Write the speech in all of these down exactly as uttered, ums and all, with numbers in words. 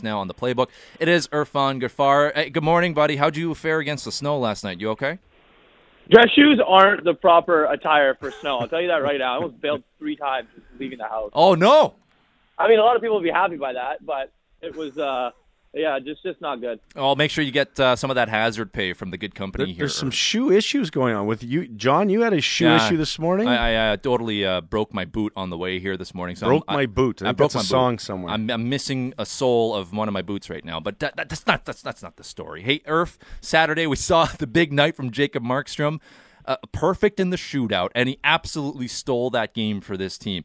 now on the playbook. It is Irfan Gaffar. Hey, good morning, buddy. How'd you fare against the snow last night? You okay? Dress shoes aren't the proper attire for snow. I'll tell you that right now. I almost bailed three times leaving the house. Oh, no. I mean, a lot of people would be happy by that, but it was, uh, yeah, just just not good. I'll make sure you get uh, some of that hazard pay from the good company there, here. There's some shoe issues going on with you. John, you had a shoe Yeah, issue this morning? I, I uh, totally uh, broke my boot on the way here this morning. So broke I'm, my I, boot. I, I think broke that's my a song boot. somewhere. I'm, I'm missing a sole of one of my boots right now, but that, that, that's not that's that's not the story. Hey, Irf, Saturday we saw the big night from Jacob Markstrom, uh, perfect in the shootout, and he absolutely stole that game for this team.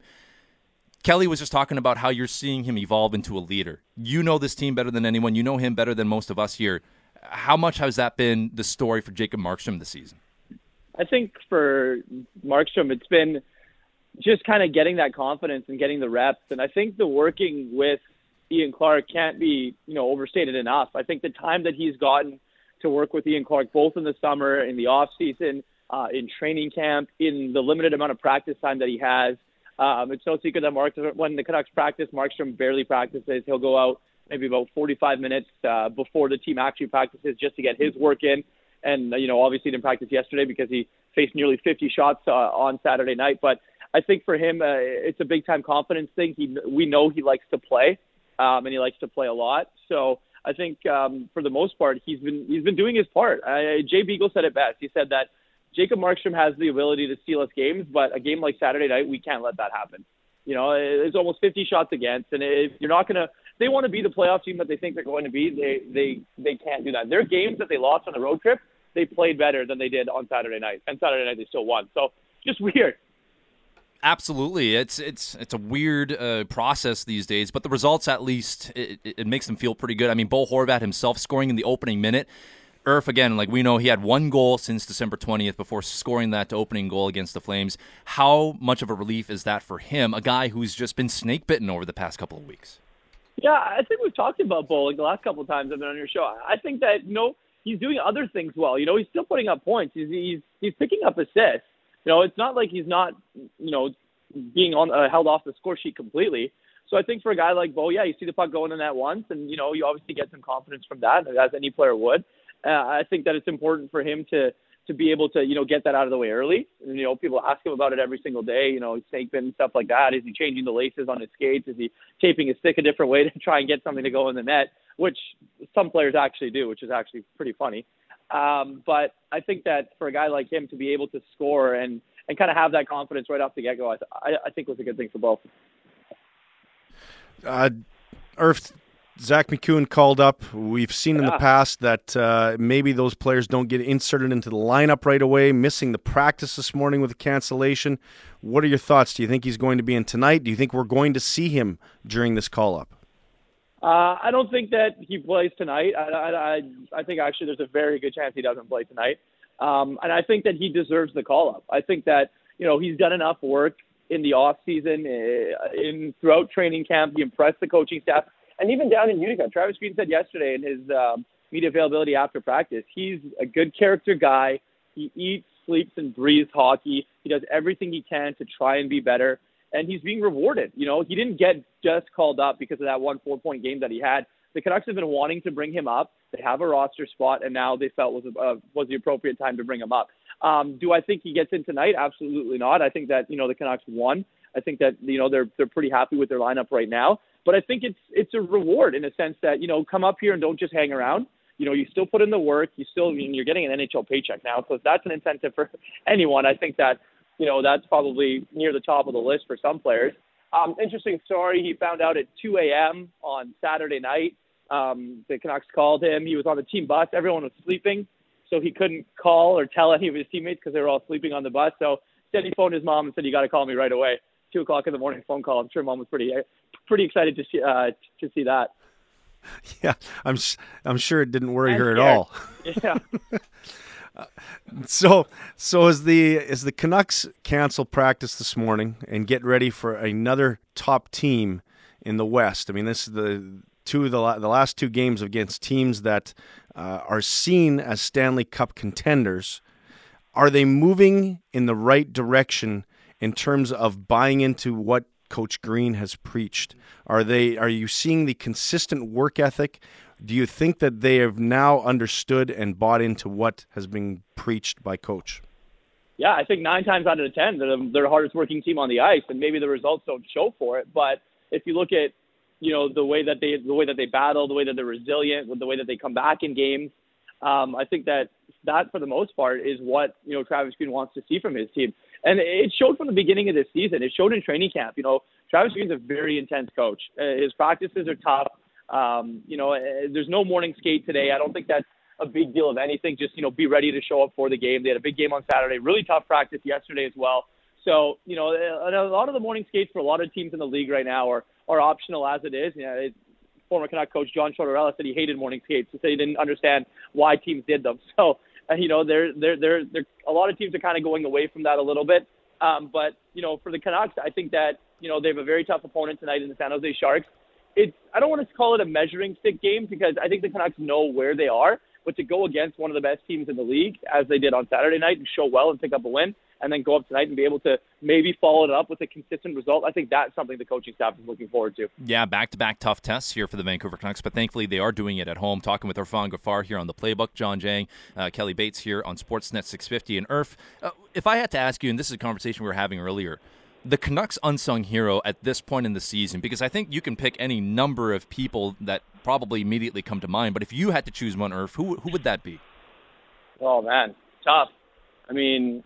Kelly was just talking about how you're seeing him evolve into a leader. You know this team better than anyone. You know him better than most of us here. How much has that been the story for Jacob Markstrom this season? I think for Markstrom, it's been just kind of getting that confidence and getting the reps. And I think the working with Ian Clark can't be, you know, overstated enough. I think the time that he's gotten to work with Ian Clark, both in the summer, in the off season, uh, in training camp, in the limited amount of practice time that he has, Um, it's no secret that Mark, when the Canucks practice, Markstrom barely practices. He'll go out maybe about forty-five minutes uh, before the team actually practices just to get his work in. And, you know, obviously didn't practice yesterday because he faced nearly fifty shots uh, on Saturday night. But I think for him, uh, it's a big-time confidence thing. He, we know he likes to play, um, and he likes to play a lot. So I think um, for the most part, he's been he's been doing his part. Uh, Jay Beagle said it best. He said that Jacob Markstrom has the ability to steal us games, but a game like Saturday night, we can't let that happen. You know, it's almost fifty shots against, and if you're not going to – they want to be the playoff team that they think they're going to be. They they they can't do that. Their games that they lost on the road trip, they played better than they did on Saturday night, and Saturday night they still won. So just weird. Absolutely. It's it's it's a weird uh, process these days, but the results, at least, it, it makes them feel pretty good. I mean, Bo Horvat himself scoring in the opening minute. Irf, again, like we know, he had one goal since December twentieth before scoring that opening goal against the Flames. How much of a relief is that for him, a guy who's just been snake-bitten over the past couple of weeks? Yeah, I think we've talked about Bo like the last couple of times I've been on your show. I think that, you know, he's doing other things well. You know, he's still putting up points. He's he's, he's picking up assists. You know, it's not like he's not, you know, being on uh, held off the score sheet completely. So I think for a guy like Bo, yeah, you see the puck going in that once, and, you know, you obviously get some confidence from that, as any player would. Uh, I think that it's important for him to to be able to, you know, get that out of the way early. And, you know, people ask him about it every single day, you know, snake bitten, stuff like that. Is he changing the laces on his skates? Is he taping his stick a different way to try and get something to go in the net, which some players actually do, which is actually pretty funny. Um, but I think that for a guy like him to be able to score and, and kind of have that confidence right off the get-go, I, I, I think was a good thing for both. Uh, Irf, Zach McEwen called up. We've seen in yeah. the past that uh, maybe those players don't get inserted into the lineup right away, missing the practice this morning with a cancellation. What are your thoughts? Do you think he's going to be in tonight? Do you think we're going to see him during this call-up? Uh, I don't think that he plays tonight. I, I, I, I think actually there's a very good chance he doesn't play tonight. Um, and I think that he deserves the call-up. I think that, you know, he's done enough work in the off-season, uh, in throughout training camp. He impressed the coaching staff. And even down in Utica, Travis Green said yesterday in his um, media availability after practice, he's a good character guy. He eats, sleeps, and breathes hockey. He does everything he can to try and be better. And he's being rewarded. You know, he didn't get just called up because of that one four-point game that he had. The Canucks have been wanting to bring him up. They have a roster spot, and now they felt was uh, was the appropriate time to bring him up. Um, do I think he gets in tonight? Absolutely not. I think that, you know, the Canucks won. I think that, you know, they're they're pretty happy with their lineup right now. But I think it's it's a reward in a sense that, you know, come up here and don't just hang around. You know, you still put in the work. You still, you're getting an N H L paycheck now. So that's an incentive for anyone. I think that, you know, that's probably near the top of the list for some players. Um, interesting story. He found out at two a.m. on Saturday night. Um, the Canucks called him. He was on the team bus. Everyone was sleeping, so he couldn't call or tell any of his teammates because they were all sleeping on the bus. So instead he phoned his mom and said, "You got to call me right away." Two o'clock in the morning phone call. I'm sure mom was pretty pretty excited to see uh, to see that. Yeah, I'm I'm sure it didn't worry and her scared. at all. Yeah. uh, so so as the as the Canucks cancel practice this morning and get ready for another top team in the West. I mean, this is the two of the the last two games against teams that uh, are seen as Stanley Cup contenders. Are they moving in the right direction in terms of buying into what Coach Green has preached? Are they? Are you seeing the consistent work ethic? Do you think that they have now understood and bought into what has been preached by Coach? Yeah, I think nine times out of ten, they're the, they're the hardest working team on the ice, and maybe the results don't show for it. But if you look at, you know, the way that they the way that they battle, the way that they're resilient, with the way that they come back in games, um, I think that that for the most part is what, you know, Travis Green wants to see from his team, and it showed from the beginning of this season. It showed in training camp. You know, Travis Green's a very intense coach. Uh, his practices are tough. Um, you know, uh, there's no morning skate today. I don't think that's a big deal of anything. Just, you know, be ready to show up for the game. They had a big game on Saturday, really tough practice yesterday as well. So, you know, a lot of the morning skates for a lot of teams in the league right now are, are optional as it is. You know, it, former Canuck coach John Tortorella said he hated morning skates. He said he didn't understand why teams did them. So, uh, you know, they're, they're, they're, they're, a lot of teams are kind of going away from that a little bit. Um, but, you know, for the Canucks, I think that, you know, they have a very tough opponent tonight in the San Jose Sharks. It's, I don't want to call it a measuring stick game because I think the Canucks know where they are. But to go against one of the best teams in the league, as they did on Saturday night, and show well and pick up a win, and then go up tonight and be able to maybe follow it up with a consistent result, I think that's something the coaching staff is looking forward to. Yeah, back-to-back tough tests here for the Vancouver Canucks, but thankfully they are doing it at home. Talking with Irfan Gaffar here on The Playbook, John Jang, uh, Kelly Bates here on Sportsnet six fifty. And Irf, uh, if I had to ask you, and this is a conversation we were having earlier, the Canucks' unsung hero at this point in the season, because I think you can pick any number of people that probably immediately come to mind, but if you had to choose one, Irf, who, who would that be? Oh, man, tough. I mean,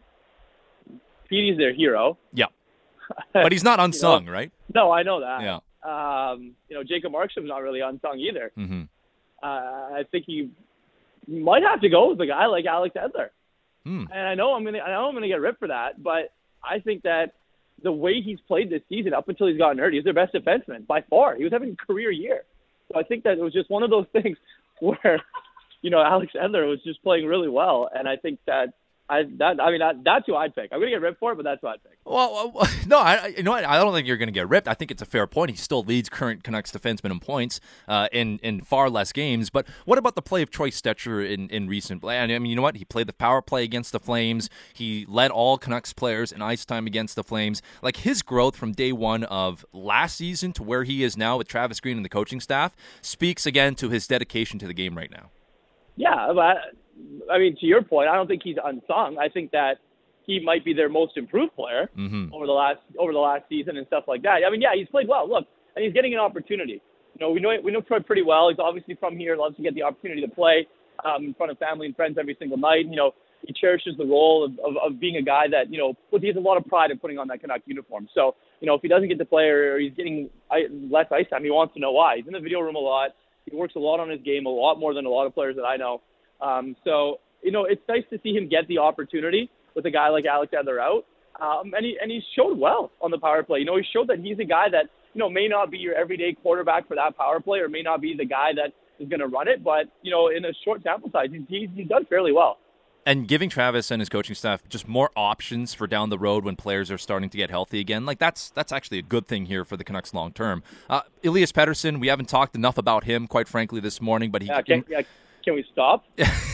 Petey's their hero. Yeah. But he's not unsung, you know, right? No, I know that. Yeah. Um, you know, Jacob Markstrom's not really unsung either. Mm-hmm. Uh, I think he might have to go with a guy like Alex Edler. Hmm. And I know I'm gonna, I know I'm gonna get ripped for that, but I think that the way he's played this season up until he's gotten hurt, he's their best defenseman by far. He was having a career year. So I think that it was just one of those things where, you know, Alex Edler was just playing really well, and I think that I that I mean that, that's who I'd pick. I'm gonna get ripped for it, but that's who I'd pick. Well, uh, no, I you know what? I don't think you're going to get ripped. I think it's a fair point. He still leads current Canucks defensemen in points uh, in in far less games. But what about the play of Troy Stetcher in in recent play? I mean, you know what? He played the power play against the Flames. He led all Canucks players in ice time against the Flames. Like his growth from day one of last season to where he is now with Travis Green and the coaching staff speaks again to his dedication to the game right now. Yeah, but I mean, to your point, I don't think he's unsung. I think that he might be their most improved player mm-hmm. over the last over the last season and stuff like that. I mean, yeah, he's played well. Look, and he's getting an opportunity. You know, we know we know Troy pretty well. He's obviously from here, loves to get the opportunity to play um, in front of family and friends every single night. You know, he cherishes the role of, of, of being a guy that, you know, he has a lot of pride in putting on that Canuck uniform. So, you know, if he doesn't get to play or he's getting less ice time, he wants to know why. He's in the video room a lot. He works a lot on his game, a lot more than a lot of players that I know. Um, so, you know, it's nice to see him get the opportunity with a guy like Alex Edler out. Um, and he and he showed well on the power play. You know, he showed that he's a guy that, you know, may not be your everyday quarterback for that power play or may not be the guy that is going to run it. But, you know, in a short sample size, he's, he's, he's done fairly well. And giving Travis and his coaching staff just more options for down the road when players are starting to get healthy again, like that's that's actually a good thing here for the Canucks long term. Uh, Elias Pettersson, we haven't talked enough about him, quite frankly, this morning. But he yeah, can, yeah, can we stop?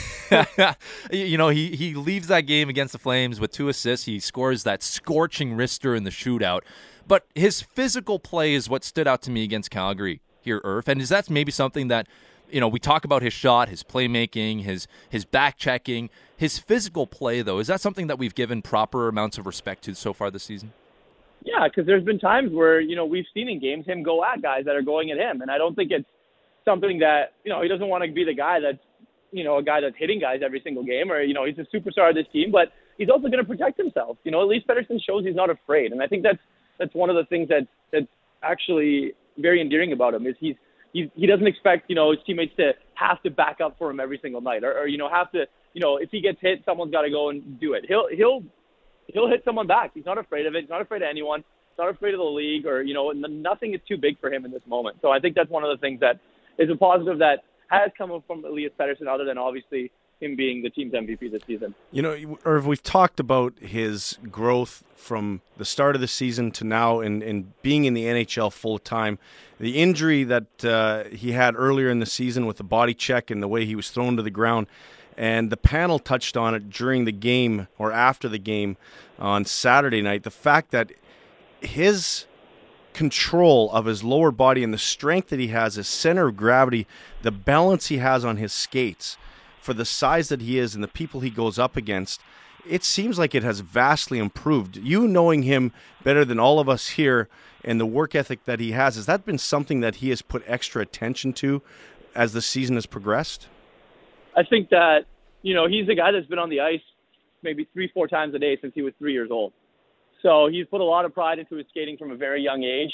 You know, he, he leaves that game against the Flames with two assists. He scores that scorching wrister in the shootout. But his physical play is what stood out to me against Calgary here, Irf. And is that maybe something that, you know, we talk about his shot, his playmaking, his his back checking, his physical play, though. Is that something that we've given proper amounts of respect to so far this season? Yeah, because there's been times where, you know, we've seen in games him go at guys that are going at him. And I don't think it's something that, you know, he doesn't want to be the guy that's, you know, a guy that's hitting guys every single game, or, you know, he's a superstar of this team, but he's also going to protect himself. You know, at least Pettersson shows he's not afraid. And I think that's, that's one of the things that, that's actually very endearing about him is he's, he, he doesn't expect, you know, his teammates to have to back up for him every single night or, or you know, have to, you know, if he gets hit, someone's got to go and do it. He'll, he'll, he'll hit someone back. He's not afraid of it. He's not afraid of anyone. He's not afraid of the league or, you know, nothing is too big for him in this moment. So I think that's one of the things that is a positive that has come from Elias Pettersson, other than obviously him being the team's M V P this season. You know, Irv, we've talked about his growth from the start of the season to now and, and being in the N H L full-time. The injury that uh, he had earlier in the season with the body check and the way he was thrown to the ground, and the panel touched on it during the game or after the game on Saturday night, the fact that his control of his lower body and the strength that he has, his center of gravity, the balance he has on his skates, for the size that he is and the people he goes up against, it seems like it has vastly improved. You knowing him better than all of us here and the work ethic that he has, has that been something that he has put extra attention to as the season has progressed? I think that, you know, he's a guy that's been on the ice maybe three, four times a day since he was three years old. So he's put a lot of pride into his skating from a very young age.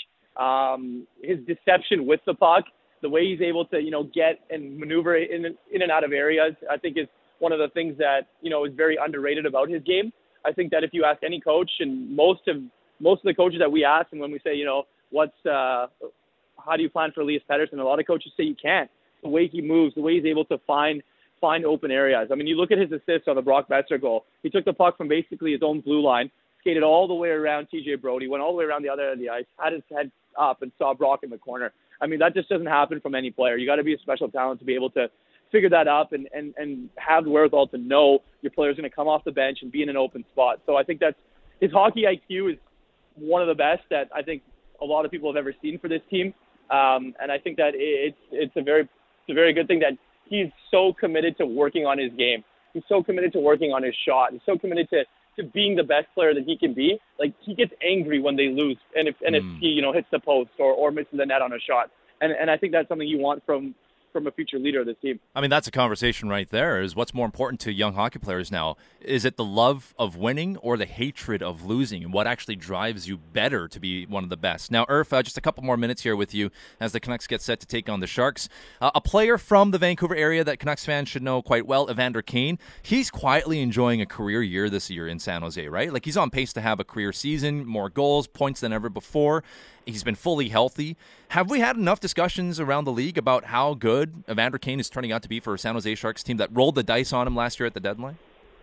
Um, his deception with the puck, the way he's able to, you know, get and maneuver in in and out of areas, I think is one of the things that, you know, is very underrated about his game. I think that if you ask any coach, and most of most of the coaches that we ask, and when we say, you know, what's uh, how do you plan for Elias Pettersson, a lot of coaches say you can't. The way he moves, the way he's able to find find open areas. I mean, you look at his assist on the Brock Besser goal. He took the puck from basically his own blue line, skated all the way around T J Brody, went all the way around the other end of the ice, had his head up, and saw Brock in the corner. I mean, that just doesn't happen from any player. You got to be a special talent to be able to figure that up and, and, and have the wherewithal to know your player's going to come off the bench and be in an open spot. So I think that's his hockey I Q is one of the best that I think a lot of people have ever seen for this team. Um, and I think that it's it's a very it's a very good thing that he's so committed to working on his game. He's so committed to working on his shot. He's so committed to, to being the best player that he can be. Like, he gets angry when they lose and if and mm. if he, you know, hits the post or, or misses the net on a shot. And and I think that's something you want from from a future leader of this team. I mean, that's a conversation right there, is what's more important to young hockey players now. Is it the love of winning or the hatred of losing, and what actually drives you better to be one of the best? Now, Irf, uh, just a couple more minutes here with you as the Canucks get set to take on the Sharks. Uh, a player from the Vancouver area that Canucks fans should know quite well, Evander Kane. He's quietly enjoying a career year this year in San Jose, right? Like, he's on pace to have a career season, more goals, points than ever before. He's been fully healthy. Have we had enough discussions around the league about how good Evander Kane is turning out to be for a San Jose Sharks team that rolled the dice on him last year at the deadline?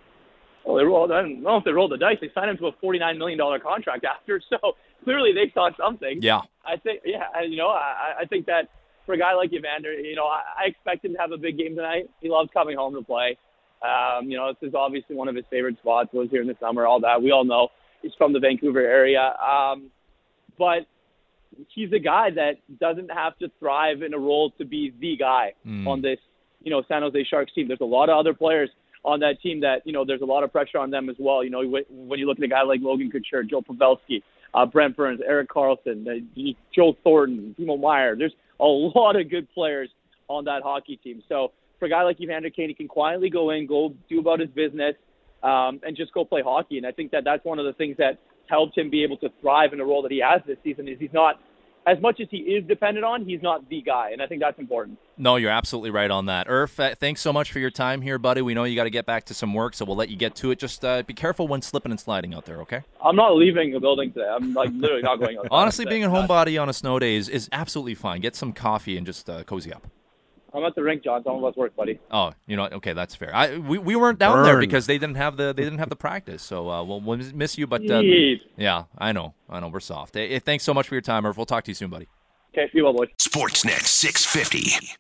Well, they rolled, I don't know if they rolled the dice. They signed him to a forty-nine million dollars contract after, so clearly they saw something. Yeah. I think, yeah, you know, I, I think that for a guy like Evander, you know, I, I expect him to have a big game tonight. He loves coming home to play. Um, you know, this is obviously one of his favorite spots. Was here in the summer, all that. We all know he's from the Vancouver area. Um, but he's a guy that doesn't have to thrive in a role to be the guy mm. on this, you know, San Jose Sharks team. There's a lot of other players on that team that, you know, there's a lot of pressure on them as well. You know, when you look at a guy like Logan Couture, Joe Pavelski, uh, Brent Burns, Erik Karlsson, uh, Joe Thornton, Timo Meier, there's a lot of good players on that hockey team. So for a guy like Evander Kane, he can quietly go in, go do about his business, um, and just go play hockey. And I think that that's one of the things that helped him be able to thrive in the role that he has this season. Is he's not, as much as he is dependent on, he's not the guy, and I think that's important. No, you're absolutely right on that. Irf, uh, thanks so much for your time here, buddy. We know you got to get back to some work, so we'll let you get to it. Just uh, be careful when slipping and sliding out there, okay? I'm not leaving the building today. I'm like literally not going out. Honestly, being a homebody on a snow day is, is absolutely fine. Get some coffee and just uh, cozy up. I'm at the rink, John. Some of us work, buddy. Oh, you know, okay, that's fair. I we, we weren't down Burn. there because they didn't have the they didn't have the practice. So uh, we'll, we'll miss you, but uh, yeah, I know, I know, we're soft. Hey, thanks so much for your time, Irf. We'll talk to you soon, buddy. Okay, see you well, boys. Sportsnet six fifty.